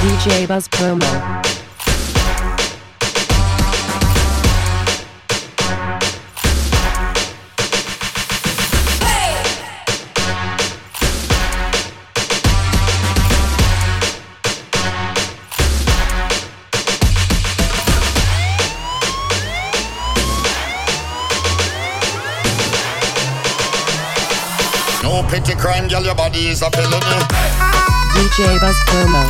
DJ Buzz Promo. No petty crime, girl, your body is a felony. DJ Buzz Promo.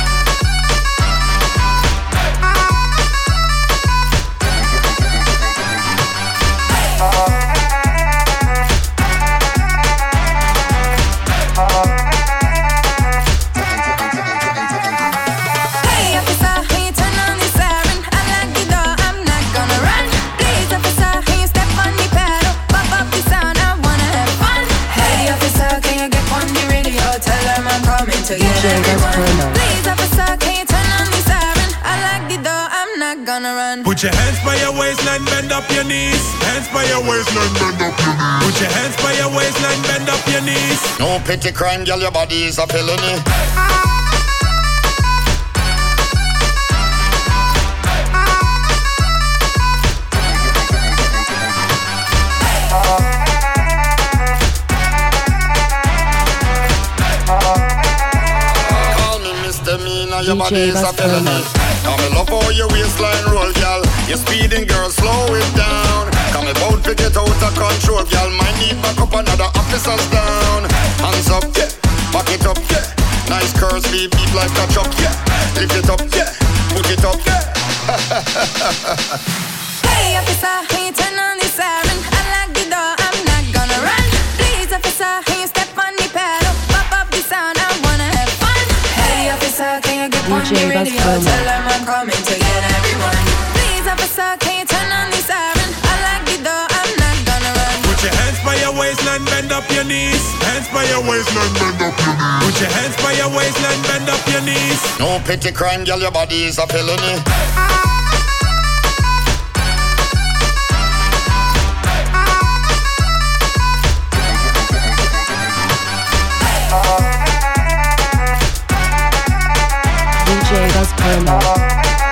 Please, officer, can you turn on the siren? I like the door, I'm not gonna run. Put your hands by your waistline, bend up your knees. Hands by your waistline, bend up your knees. Put your hands by your waistline, bend up your knees. No petty crime, girl, your body is a felony. Your body is a felony. Come love how your waistline roll, girl. You're speeding, girl, slow it down. Come about to get out of control, girl. Might need back up another officers down. Hands up, yeah. Back it up, yeah. Nice curves, beep like a truck, yeah. Lift it up, yeah. Put it up, yeah. Hey, officer, can you turn on the siren? I like the door, I'm not gonna run. Please, officer, can you step on the pedal? Pop up the sound, I wanna have fun. Hey, officer, can you get on the radio? Tell them I'm coming to get everyone. Please, officer, can you turn on the siren? I like the door, I'm not gonna run. Put your hands by your waistline, bend up your knees. Hands by your waistline, bend up your knees. Put your hands by your waistline, bend up your knees. No petty crime, girl, your body is a felony. DJ Buzz Promo.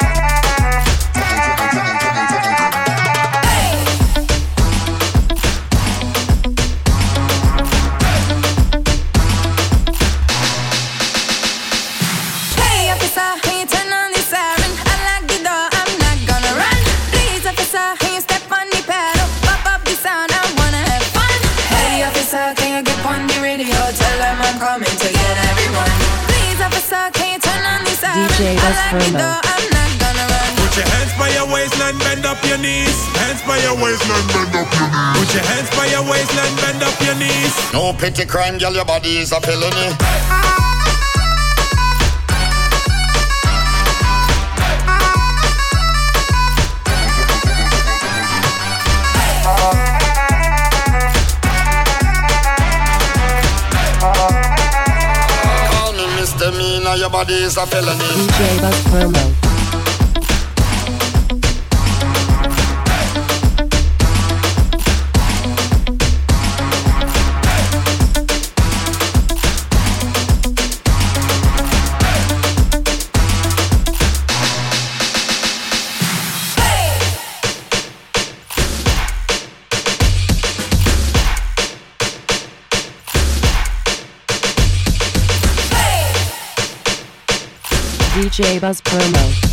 DJ Buzz Promo. I'm not gonna run. Put your hands by your waistline, bend up your knees. Hands by your waistline, bend up your knees. Put your hands by your waistline, bend up your knees. No petty crime, girl, your body is a felony. Your body is a felony. DJ Buzz Promo. DJ Buzz Promo.